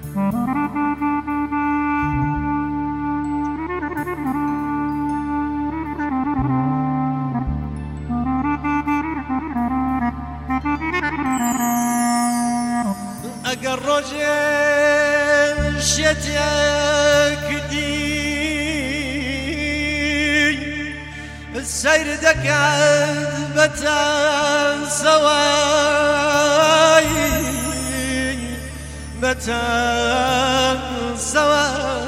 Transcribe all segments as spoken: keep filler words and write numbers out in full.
ئەگەر ڕۆژێ شێتێک دی سەیر دەکات بە تەنزەوەی بە تەنزەوەی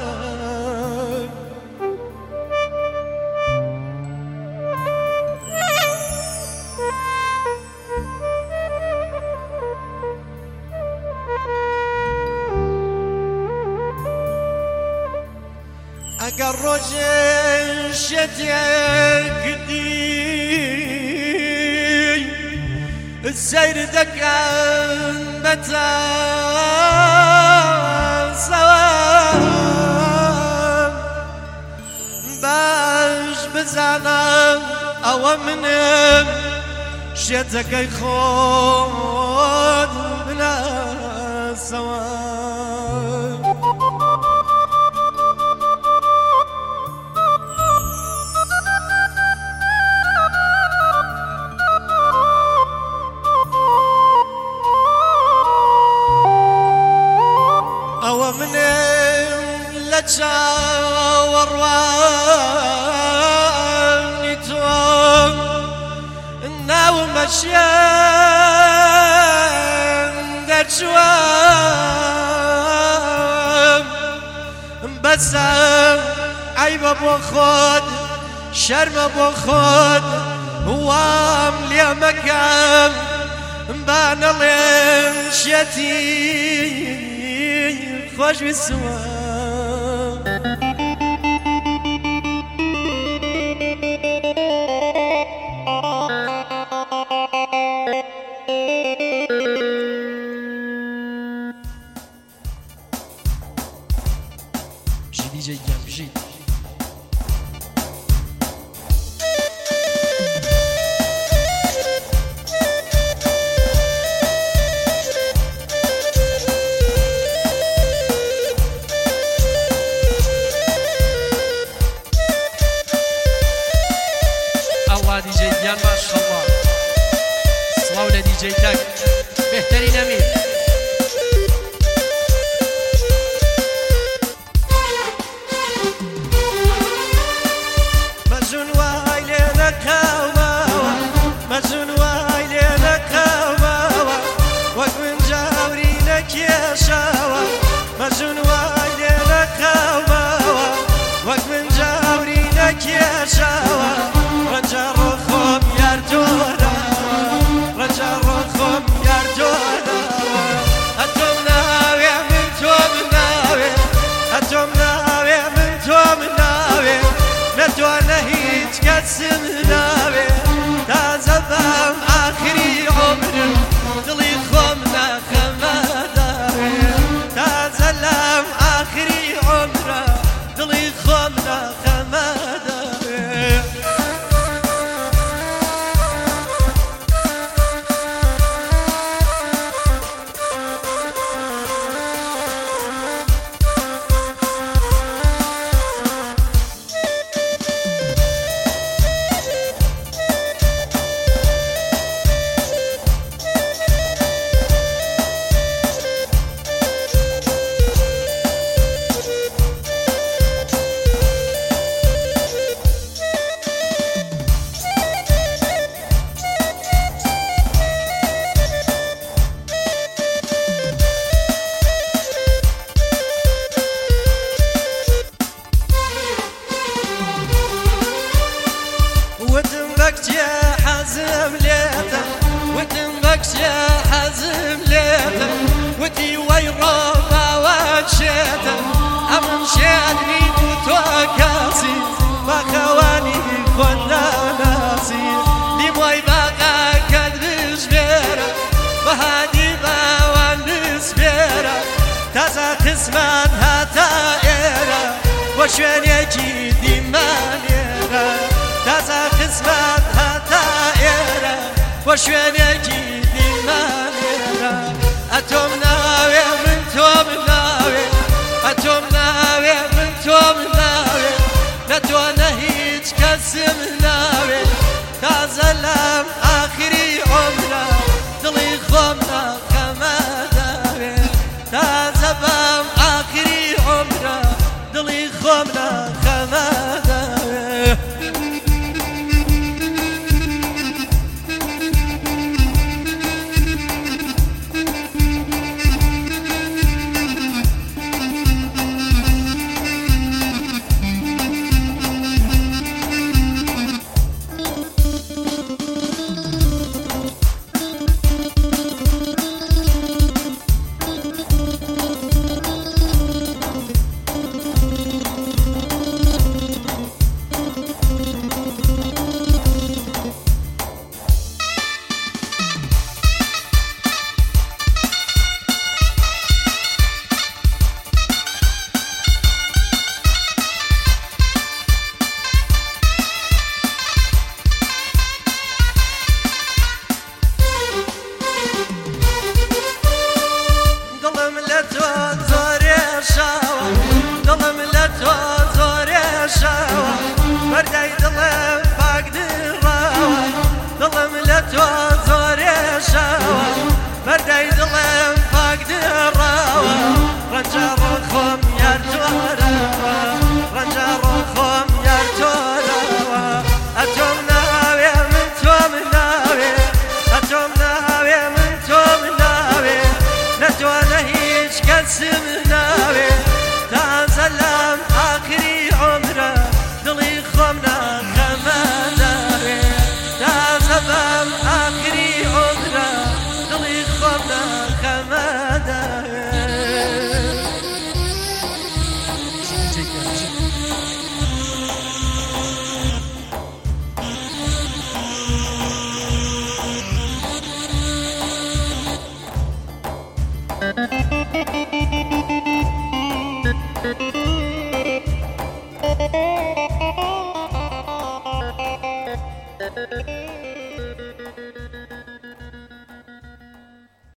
ئەگەر ڕۆژێ شێتێک دی سەیر دەکەن بە تەنزەوەی باش بزانم ئەوە منم شێتەکەی خۆت بناسەوە لە چاوەڕوانی تۆم ناومە شێن دەرچووم بەسەم عەیبە بۆ خۆت شەرمە بۆ خۆت وام لێ مەکەم با نەڵێن شێتی خۆشویستوە دیجی گم بژی الله دیجی گیان ماشاءالله سلاو لدیجی تک بهترین امیر مەجون وای لێ نەکەومەوە وەک من جاوری نەکێشەوە ڕەنجە ڕۆخۆم یار تۆرەوە ڕەنجە ڕۆخۆم یار تۆرەوە ئەتۆم ناوێ من تۆم ناوێ ئەتۆم ناوێ من تۆم ناوێ نەتوانە هیچ کەسم ناوێ تازە بەم ئاخری عومرم دڵی خۆم ناخەمە لام آخری عمره دلی خۆم ناخەمە دەوێ وتم بكتي حزم ليته وتم بكتي حزم ليته وتي ويروبا وانشيته أمن شادني وتوكاسي بخواني كنا ناسي لموي بقى كدب جبيرة بهادي باوان نسبيرة تازا قسمان هاتا إيرا وشوين يجي ديمانيرا تازا قسمت هاتا إيرا وشوينيكي ديمانيرا أتوم ناوي من توم ناوي Thank you.